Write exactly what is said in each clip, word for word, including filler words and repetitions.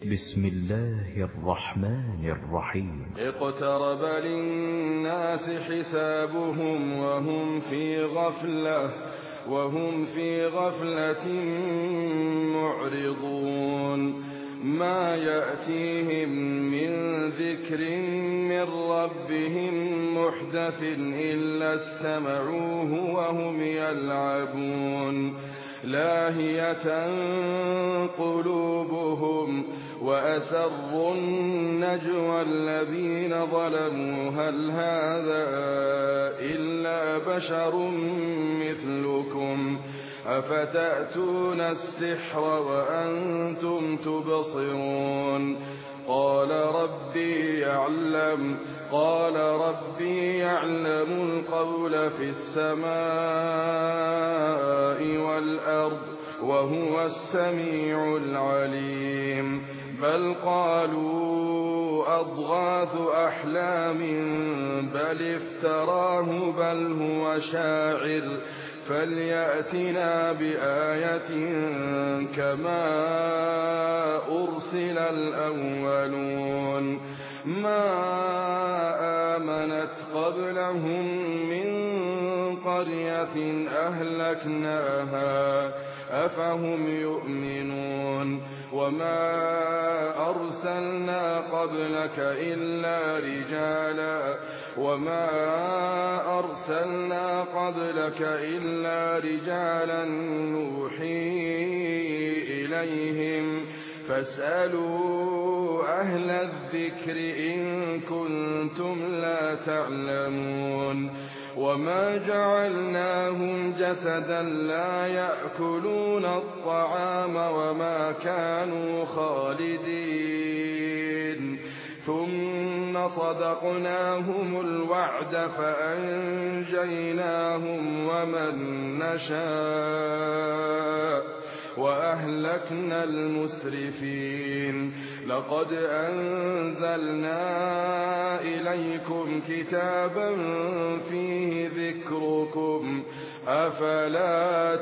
بسم الله الرحمن الرحيم. اقترب للناس حسابهم وهم في غفلة وهم في غفلة معرضون. ما يأتيهم من ذكر من ربهم محدث إلا استمعوه وهم يلعبون. لاهية قلوبهم وأسروا النجوى الذين ظلموا هل هذا إلا بشر مثلكم أفتأتون السحر وأنتم تبصرون. قال ربي يعلم قال ربي يعلم القول في السماء والأرض وهو السميع العليم. بل قالوا أضغاث أحلام بل افتراه بل هو شاعر فليأتنا بآية كما أرسل الأولون. ما آمنت قبلهم من قرية أهلكناها أفهم يؤمنون. وما أرسلنا قبلك إلا رجالا وما أرسلنا قبلك إلا رجالا نوحي إليهم فاسألوا أهل الذكر إن كنتم لا تعلمون. وما جعلناهم جسدا لا يأكلون الطعام وما كانوا خالدين ثم صدقناهم الوعد فأنجيناهم ومن نشاء وأهلكنا المسرفين. لقد أنزلنا إليكم كتابا فيه ذكركم أفلا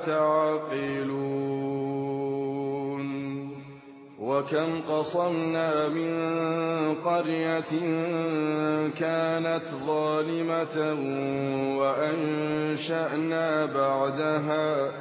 تعقلون. وكم قصمنا من قرية كانت ظالمة وأنشأنا بعدها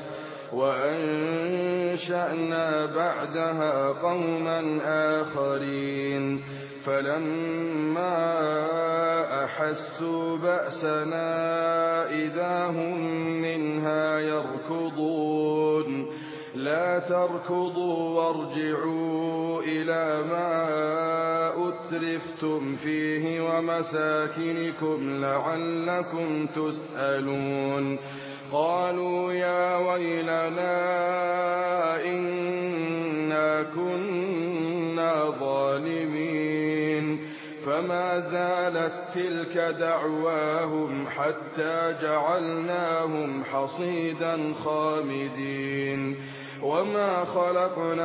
وأنشأنا بعدها قوما آخرين فلما أحسوا بأسنا إذا هم منها يركضون. لا تركضوا وارجعوا إلى ما أترفتم فيه ومساكنكم لعلكم تسألون. قالوا يا ويلنا إنا كنا ظالمين. فما زالت تلك دعواهم حتى جعلناهم حصيدا خامدين. وما خلقنا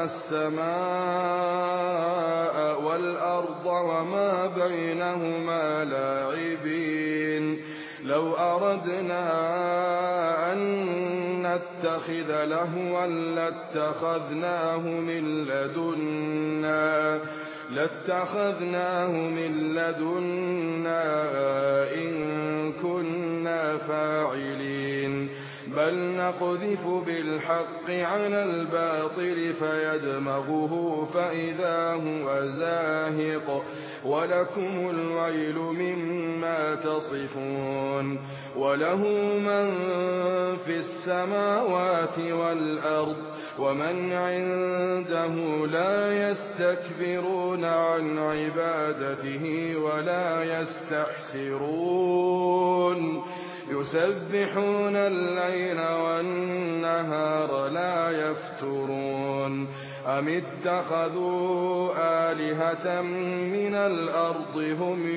السماء والأرض وما بينهما لاعبين. لو أردنا أن نتخذ لهوا لاتخذناه من لدنا لاتخذناه من لدنا إن كنا فاعلين. بل نقذف بالحق على الباطل فيدمغه فإذا هو زاهق ولكم الويل مما تصفون. وله من في السماوات والأرض ومن عنده لا يستكبرون عن عبادته ولا يستحسرون. يسبحون الليل والنهار لا يفترون. أم اتخذوا آلهة من الأرض هم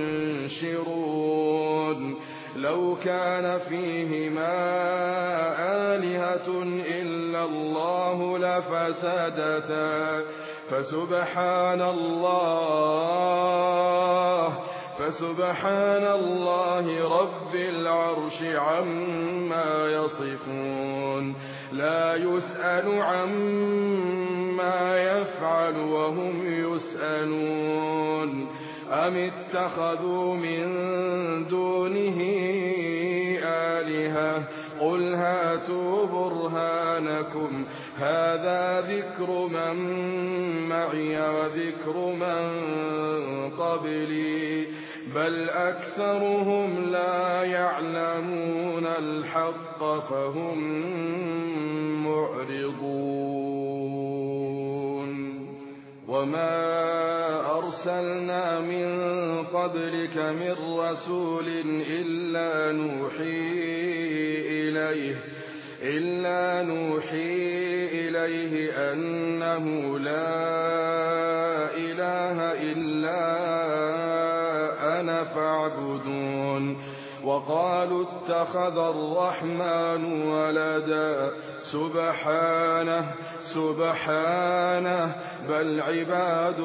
ينشرون. لو كان فيهما آلهة إلا الله لفسدتا فسبحان الله فسبحان الله رب العرش عما يصفون. لا يسأل عما ما يفعل وهم يسألون أم اتخذوا من دونه آلهة قل هاتوا برهانكم هذا ذكر من معي وذكر من قبلي بل أكثرهم لا يعلمون الحق فهم معرضون وما أرسلنا من قبلك من رسول إلا نوحي إليه إلا نوحي إليه أنه لا إله إلا أنا فاعبدون وقالوا اتخذ الرحمن ولدا سبحانه سبحانه بل عباد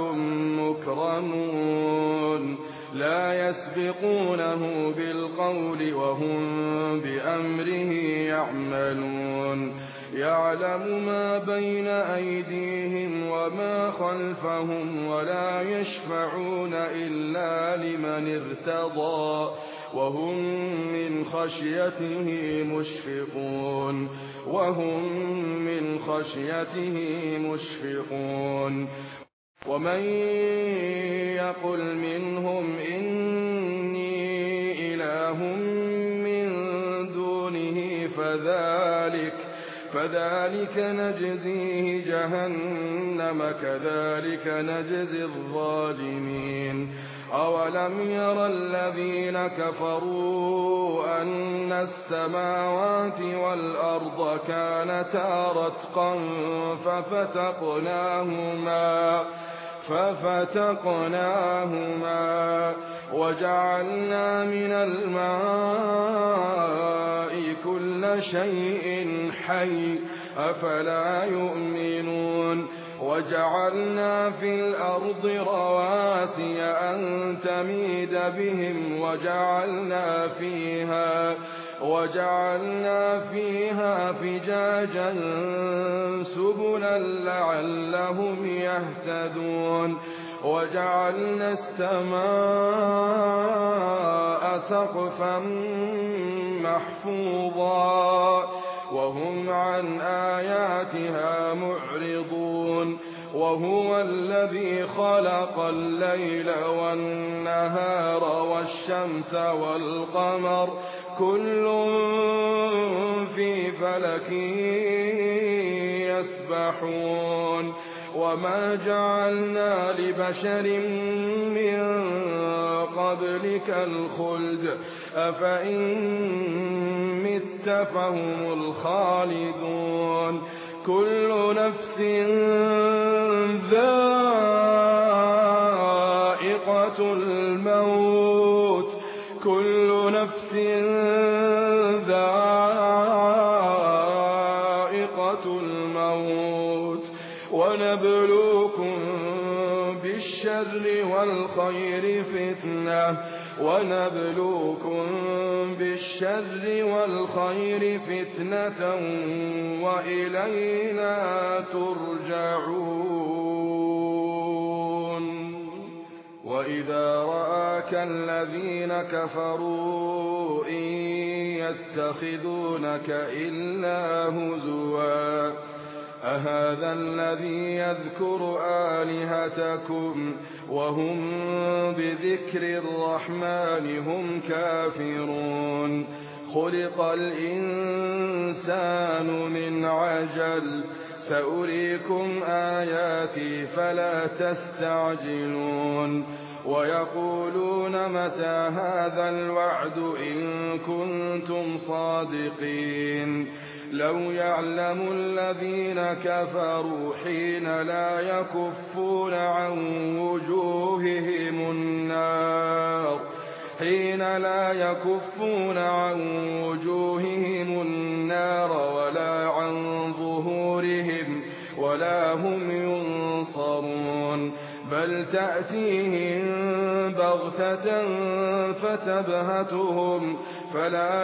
مكرمون لا يسبقونه بالقول وهم بأمره يعملون يعلم ما بين أيديهم وما خلفهم ولا يشفعون إلا لمن ارتضى وهم من خشيته مشفقون وهم من خشيته مشفقون ومن يقل منهم إني إله من دونه فذلك فذلك نجزيه جهنم كذلك نجزي الظالمين أولم ير الذين كفروا أن السماوات والأرض كانتا رتقا ففتقناهما ففتقناهما وجعلنا من الماء كل شيء حي أفلا يؤمنون وجعلنا في الأرض رواسي أن تميد بهم وجعلنا فيها وجعلنا فيها فجاجا سبلا لعلهم يهتدون وجعلنا السماء سقفا محفوظا وهم عن آياتها معرضون وهو الذي خلق الليل والنهار والشمس والقمر كل في فلك يسبحون وما جعلنا لبشر من قبلك الخلد أفإن مت فهم الخالدون كل نفس ذائقة الموت كل نفس ذائقة الموت ونبلوكم بالشر والخير فتنة ونبلوكم بالشر والخير فتنة وإلينا ترجعون وإذا رآك الذين كفروا إن يتخذونك إلا هزوا أهذا الذي يذكر آلهتكم وهم بذكر الرحمن هم كافرون خلق الإنسان من عجل سأريكم آياتي فلا تستعجلون ويقولون متى هذا الوعد إن كنتم صادقين لو يعلم الذين كفروا حين لا يكفون عن وجوههم النار حين لا يكفون عن وجوههم النار ولا عن ظهورهم ولا هم ينصرون بل تأتيهم بغتة فتبهتهم فلا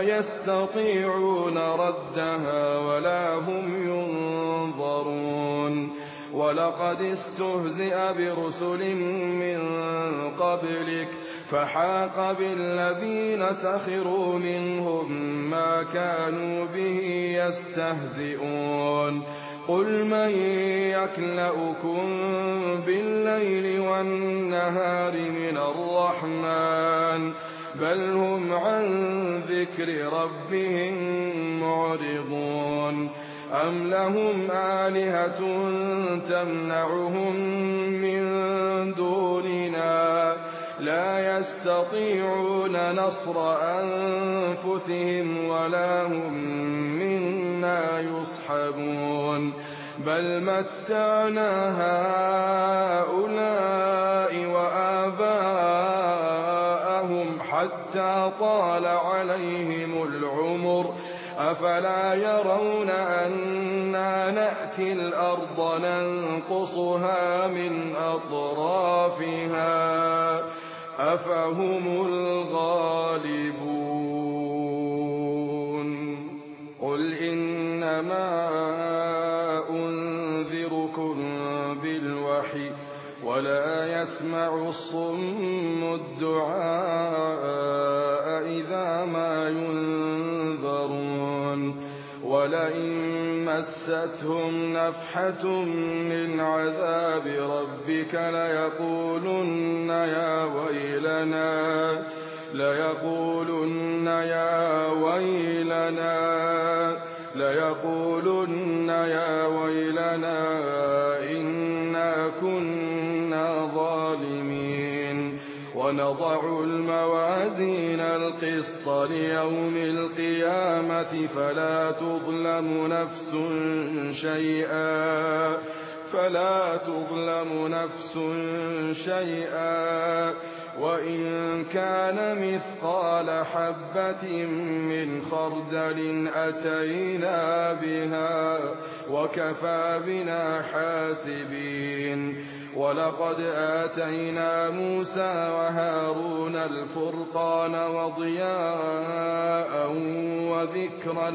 يستطيعون ردها ولا هم ينظرون ولقد استهزئ برسل من قبلك فحاق بالذين سخروا منهم ما كانوا به يستهزئون قل من يكلؤكم بالليل والنهار من الرحمن بل هم عن ذكر ربهم معرضون أم لهم آلهة تمنعهم من دوننا لا يستطيعون نصر أنفسهم ولا هم منا يصحبون بل متعنا هؤلاء وآباءهم حتى طال عليهم العمر أفلا يرون أنا نأتي الأرض ننقصها من أطرافها أفهم الغالبون قل إنما أنذركم بالوحي ولا يسمع الصم الدعاء إذا ما ينذرون ولئن مستهم نفحة من عذاب ربك ليقولن يا ويلنا ليقولن يا ويلنا ليقولن يا ويلنا إنا كنا ظالمين ونضع الموازين القسط ليوم القيامة فلا تظلم نفس شيئا فلا تظلم نفس شيئا وإن كان مثقال حبة من خردل أتينا بها وكفى بنا حاسبين ولقد آتينا موسى وهارون الفرقان وضياء وذكرا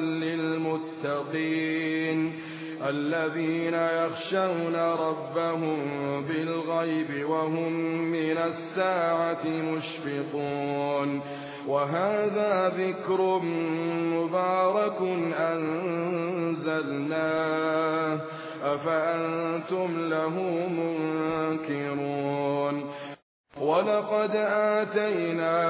للمتقين الذين يخشون ربهم بالغيب وهم من الساعة مشفقون وهذا ذكر مبارك أنزلناه أفأنتم له منكرون ولقد آتينا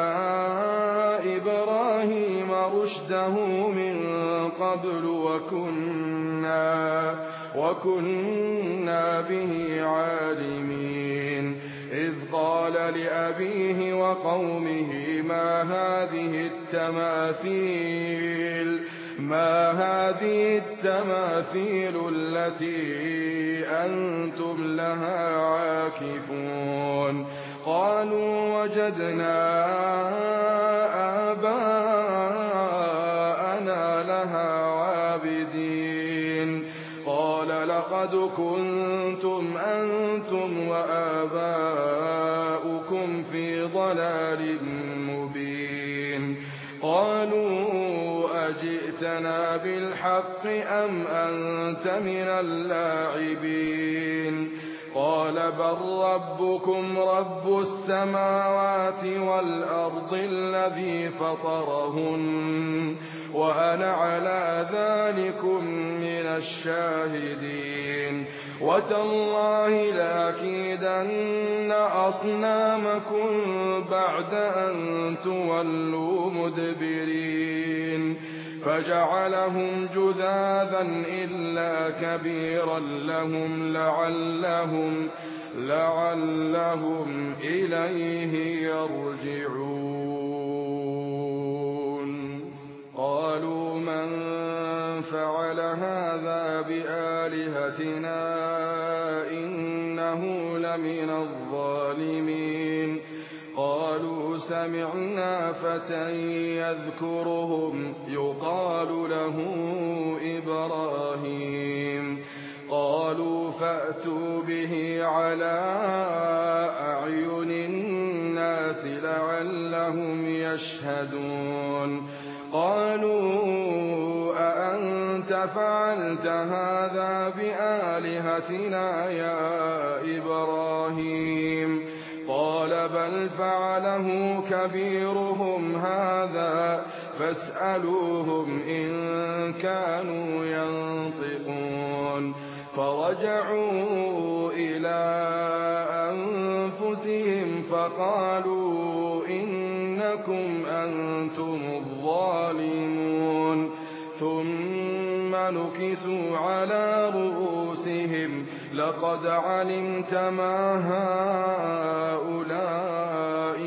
إبراهيم رشده من قبل وكنا, وكنا به عالمين إذ قال لأبيه وقومه ما هذه التماثيل ما هذه التماثيل التي أنتم لها عاكفون قالوا وجدنا آباءنا لها عابدين قال لقد كنتم أنتم وآباؤكم في ضلال مبين قالوا أجئتنا بالحق أم أنت من اللاعبين قال بل ربكم رب السماوات والأرض الذي فطرهن وأنا على ذلكم من الشاهدين وتالله لأكيدن أصنامكم بعد أن تولوا مدبرين فجعلهم جذاذا إلا كبيرا لهم لعلهم, لعلهم إليه يرجعون قالوا من فعل هذا بآلهتنا إنه لمن الظالمين قالوا سمعنا فتى يذكرهم يقال له إبراهيم قالوا فأتوا به على أعين الناس لعلهم يشهدون قالوا أأنت أفعلت هذا بآلهتنا يا إبراهيم؟ قال بل فعله كبيرهم هذا فاسألوهم إن كانوا ينطقون. فرجعوا إلى أنفسهم فقالوا إنكم أنتم الظالمون. ثم نكسوا على رؤوسهم لقد علمت ما هؤلاء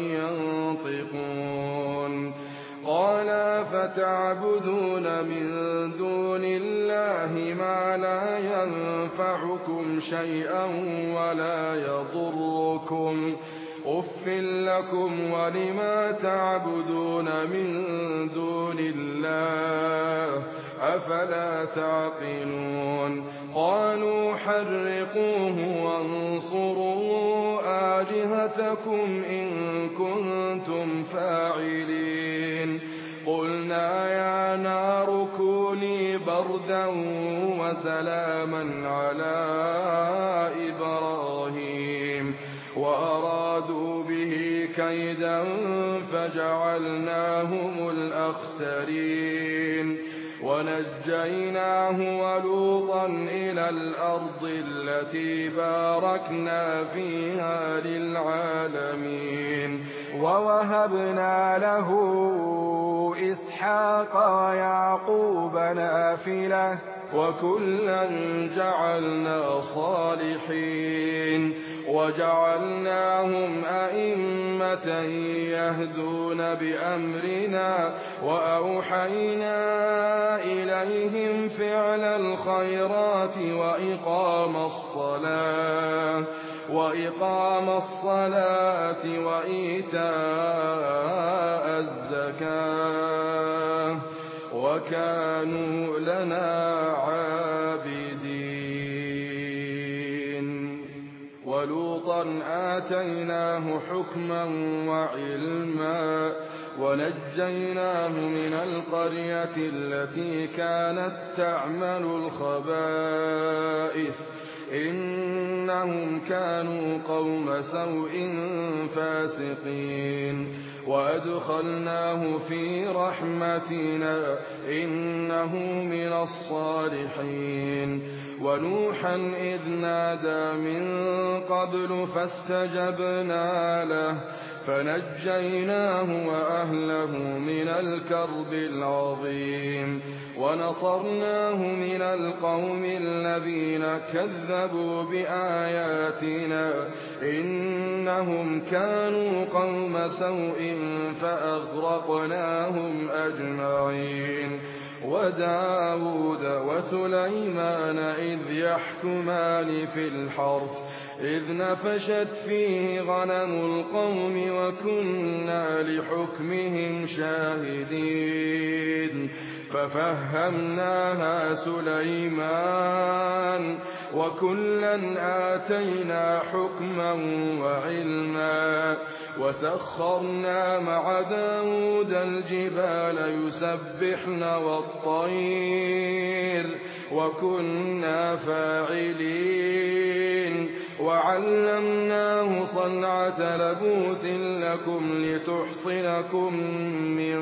ينطقون. قال فتعبدون من دون الله ما لا ينفعكم شيئا ولا يضركم أف لكم ولما تعبدون من دون الله أفلا تعقلون. قالوا حرقوه وانصروا آلهتكم إن كنتم فاعلين. قلنا يا نار كوني بردا وسلاما على إبراهيم وأرادوا به كيدا فجعلناهم الأخسرين. ونجيناه ولوطا إلى الأرض التي باركنا فيها للعالمين. ووهبنا له إسحاق ويعقوب نافلة وكلا جعلنا صالحين وجعلناهم أئمة يهدون بأمرنا وأوحينا إليهم فعل الخيرات وإقام الصلاة وإقام الصلاة وإيتاء الزكاة وكانوا لنا عابدين. ولوطا آتيناه حكما وعلما ونجيناه من القرية التي كانت تعمل الخبائث إنهم كانوا قوم سوء فاسقين. وأدخلناه في رحمتنا إنه من الصالحين. ونوحا إذ نادى من قبل فاستجبنا له فنجيناه وأهله من الكرب العظيم ونصرناه من القوم الذين كذبوا بآياتنا إنهم كانوا قوم سوء فأغرقناهم أجمعين. وداود وسليمان إذ يحكمان في الحرث إذ نفشت فيه غنم القوم وكنا لحكمهم شاهدين. ففهمناها سليمان وكلا آتينا حكما وعلما وسخرنا مع داود الجبال يسبحن والطير وكنا فاعلين. وعلمناه صنعة لبوس لكم لتحصنكم من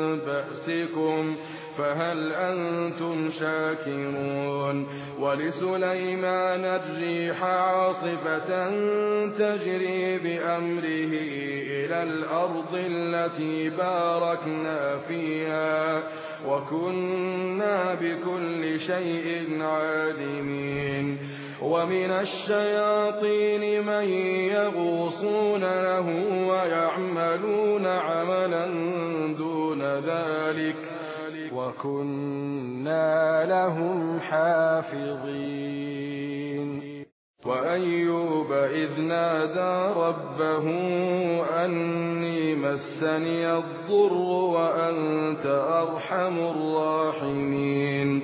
بأسكم فهل أنتم شاكرون. ولسليمان الريح عاصفة تجري بأمره إلى الأرض التي باركنا فيها وكنا بكل شيء عالمين. ومن الشياطين من يغوصون له ويعملون عملا دون ذلك وكنا لهم حافظين. وأيوب إذ نادى ربه أني مسني الضر وأنت أرحم الراحمين.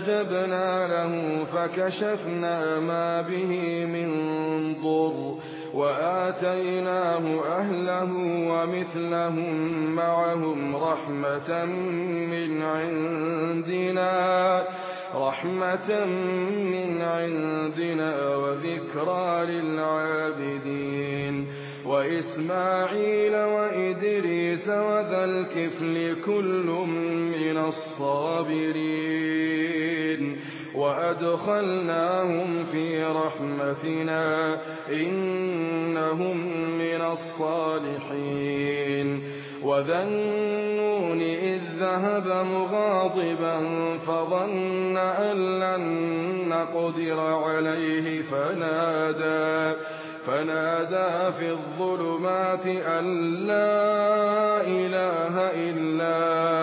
فاستجبنا له فكشفنا ما به من ضر وآتيناه أهله ومثلهم معهم رحمة من عندنا رحمة من عندنا وذكرى للعابدين وإسماعيل وإدريس وذا الكفل كل من الصابرين وأدخلناهم في رحمتنا إنهم من الصالحين وذا النون إذ ذهب مغاضبا فظن أن لن نقدر عليه فنادى فنادى في الظلمات أن لا إله إلا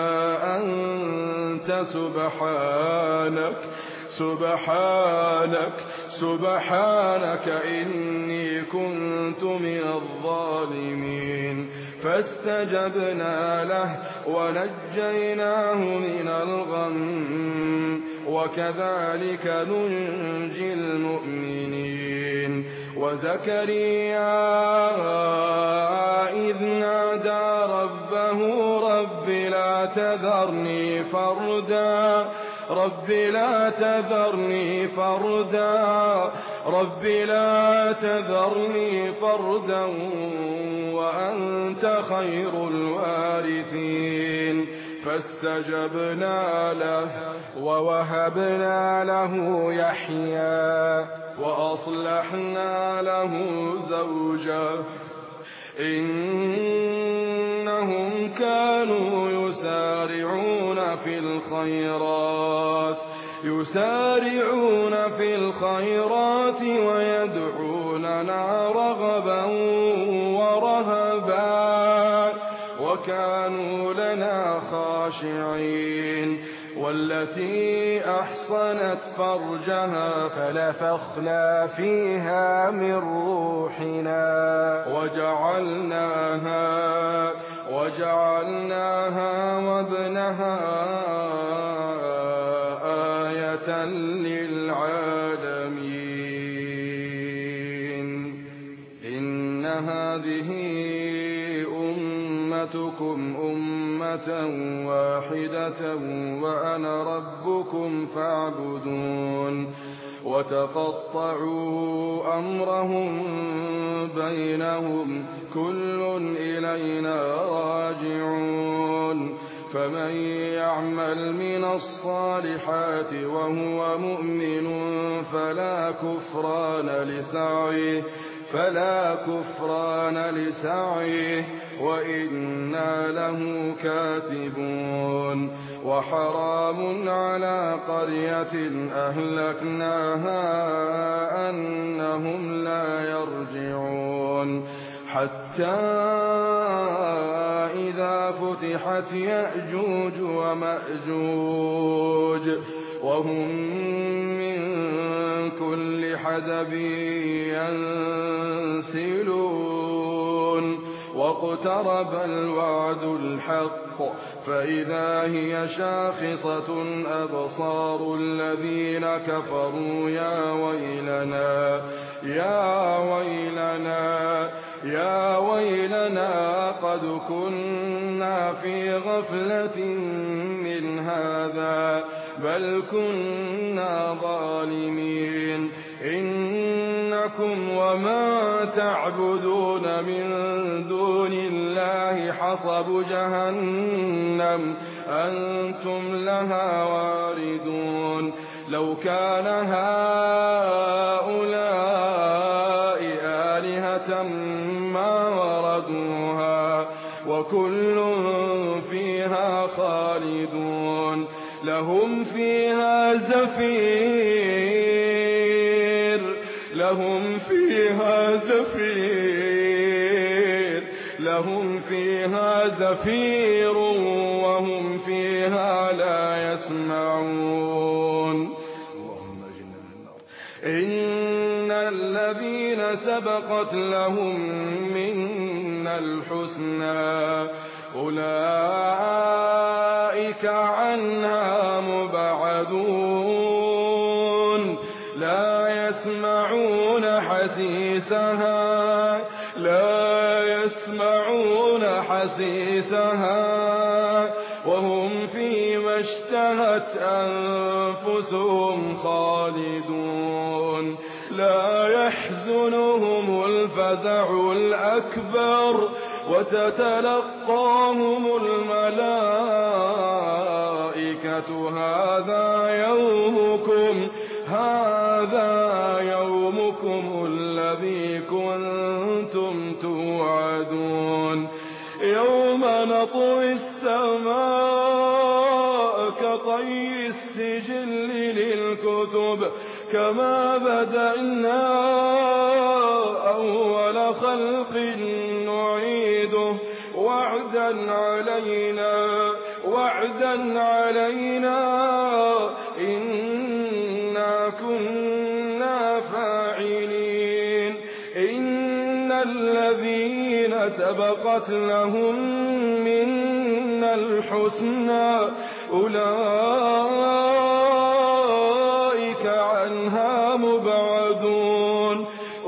أنت سبحانك سبحانك سبحانك إني كنت من الظالمين فاستجبنا له ونجيناه من الغم وكذلك ننجي المؤمنين وزكريا إذ نادى ربه رب لا تذرني فردا رب لا تذرني فردا رب لا تذرني فردا وأنت خير الوارثين فاستجبنا له ووهبنا له يحيى وأصلحنا له زوجه إنهم كانوا يسارعون في الخيرات يسارعون في الخيرات ويدعوننا رغبا ورهبا وكانوا لنا خاشعين والتي أحصنت فرجها فنفخنا فيها من روحنا وجعلناها وجعلناها وابنها آية للعالمين إن هذه أمتكم أمة واحدة وأنا ربكم فاعبدون وتقطعوا أمرهم بينهم كل إلينا راجعون فمن يعمل من الصالحات وهو مؤمن فلا كفران لسعيه فلا كفران لسعيه وإنا له كاتبون وحرام على قرية أهلكناها أنهم لا يرجعون حتى إذا فتحت يأجوج ومأجوج وهم من كل حدب ينسلون واقترب الوعد الحق فإذا هي شاخصة أبصار الذين كفروا يا ويلنا يا ويلنا يا ويلنا قد كنا في غفلة من هذا بل كنا ظالمين إنكم وما تعبدون من دون الله حصب جهنم أنتم لها واردون لو كان هؤلاء آلهة ما وردوها وكل فيها خالدون لهم فيها زفير لهم فيها زفير لهم فيها زفير وهم فيها لا يسمعون إن الذين سبقت لهم منا الحسنى أولئك عنها مبعدون لا يسمعون حسيسها لا يسمعون حسيسها وهم فيما اشتهت أنفسهم خالدون لا يحزنهم الفزع الأكبر وتتلقاهم الملائكة هذا يومكم هذا يومكم الذي كنتم توعدون يوم نطوي السماء كطي السجل للكتب كما بدأنا أول خلق نعيده وعدا علينا وعدا علينا إنا كنا فاعلين إن الذين سبقت لهم منا الحسنى أولئك عنها مبعدون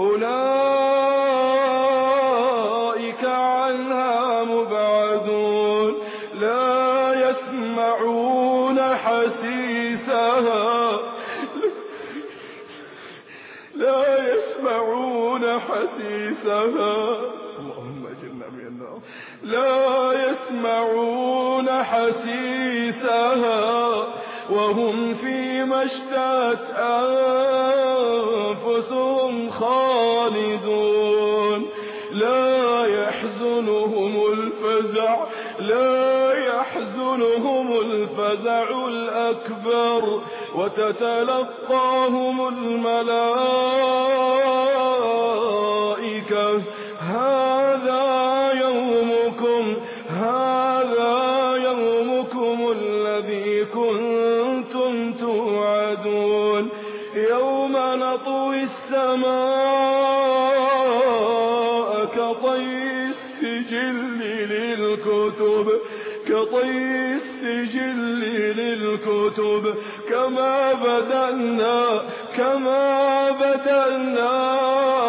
أولئك عنها مبعدون لا يسمعون حسيسها لا يسمعون حسيسها اللهم اجرنا من النار لا يسمعون حسيسها وهم فيما اشتهت أنفسهم خالدون لا يحزنهم الفزع لا يحزنهم الفزع الأكبر وتتلقاهم الملائكة هذا يومكم هذا يومكم الذي كنتم توعدون يوم نطوي السماء كطي السجل للكتب كطي السجل للكتب كما بدأنا كما بدأنا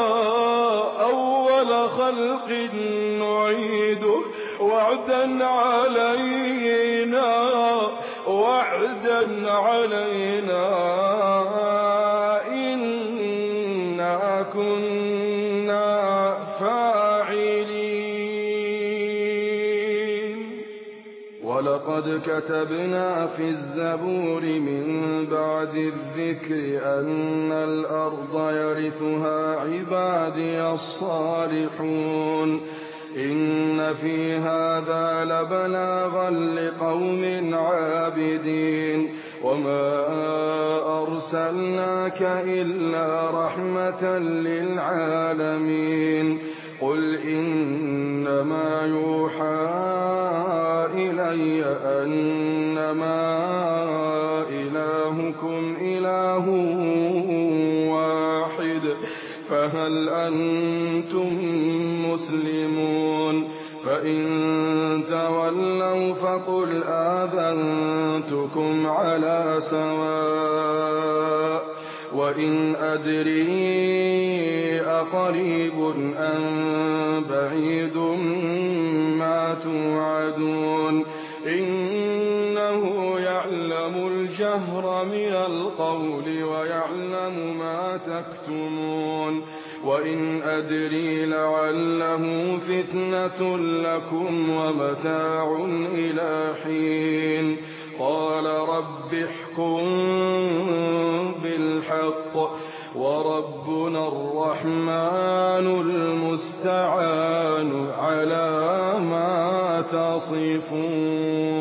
أول خلق نعيده وعدا علينا وعدا علينا إنا كنا فاعلين ولقد كتبنا في الزبور من بعد الذكر أن الأرض يرثها عبادي الصالحون إن في هذا لبلاغا لقوم عابدين وما أرسلناك إلا رحمة للعالمين قل إنما يوحى إلي أنما إلهكم إله واحد فهل أنتم مسلمون فإن تولوا فقل آذنتكم على سواء وإن أدري أقريب أم بعيد ما توعدون إنه يعلم الجهر من القول ويعلم ما تكتمون وإن أدري لعله فتنة لكم ومتاع إلى حين قال رب احكم بالحق وربنا الرحمن المستعان على ما تصفون